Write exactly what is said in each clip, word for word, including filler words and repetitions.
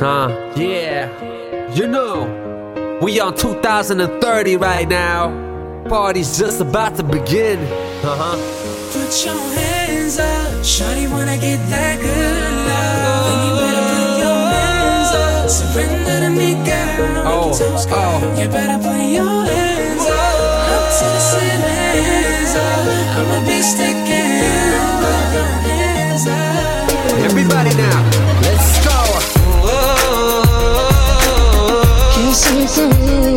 Huh, yeah. You know, we on two thousand thirty right now. Party's just about to begin. Uh-huh. Put your hands up, shawty wanna get that good love. Then you better put your hands up, surrender to me, girl. Oh, oh. You better put your hands up, up to the ceiling, hands up. I'ma be sticking, put your hands up. Everybody now, let's go. Kisses of you.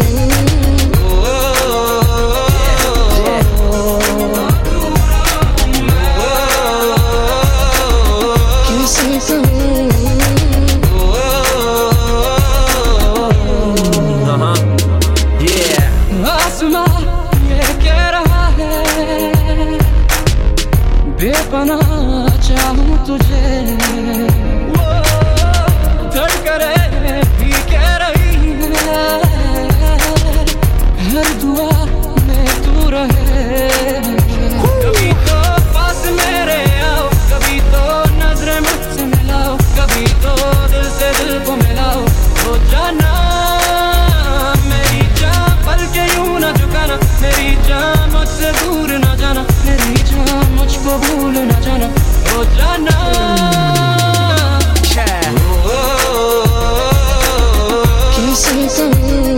बेपनाह चाहूं तुझे, धड़कने भी कह रही है, हर दुआ में तू रहे। कभी तो पास मेरे आओ, कभी तो नजरें मुझसे मिलाओ, कभी तो दिल से दिल को मिलाओ। हो जाना मेरी जान, पल के यूं न झुकाना, मेरी जान मुझसे दूर न जाना, मेरी जान मुझको भूल न जाना। हो जाना किसी से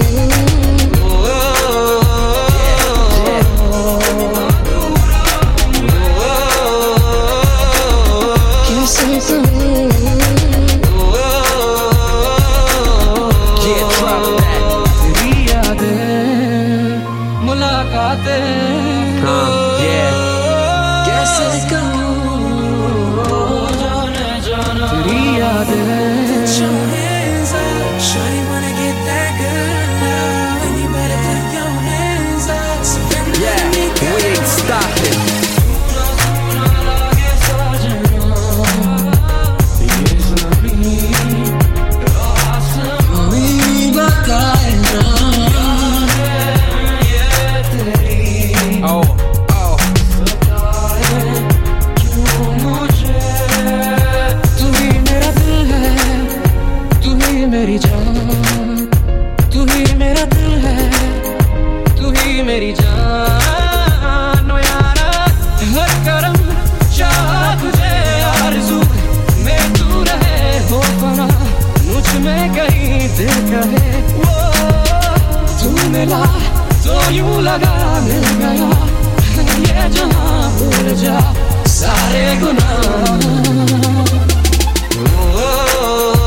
मेरी जान, तू ही मेरा दिल है, तू ही मेरी जान। ओ यारा हर करम चाहा तुझे, आरज़ू में तू रहे, हो फना मुझ में कहीं दिल कहे। वो तू मिला तो यूं लगा मिल गया, ये जहां भूल जा सारे गुनाह।